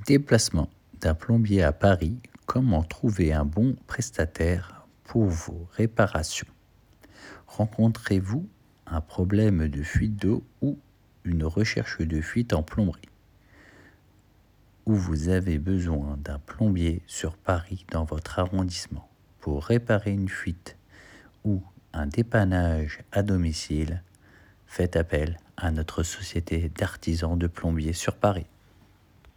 Déplacement d'un plombier à Paris, comment trouver un bon prestataire pour vos réparations? Rencontrez-vous un problème de fuite d'eau ou une recherche de fuite en plomberie? Ou vous avez besoin d'un plombier sur Paris dans votre arrondissement pour réparer une fuite ou un dépannage à domicile? Faites appel à notre société d'artisans de plombiers sur Paris.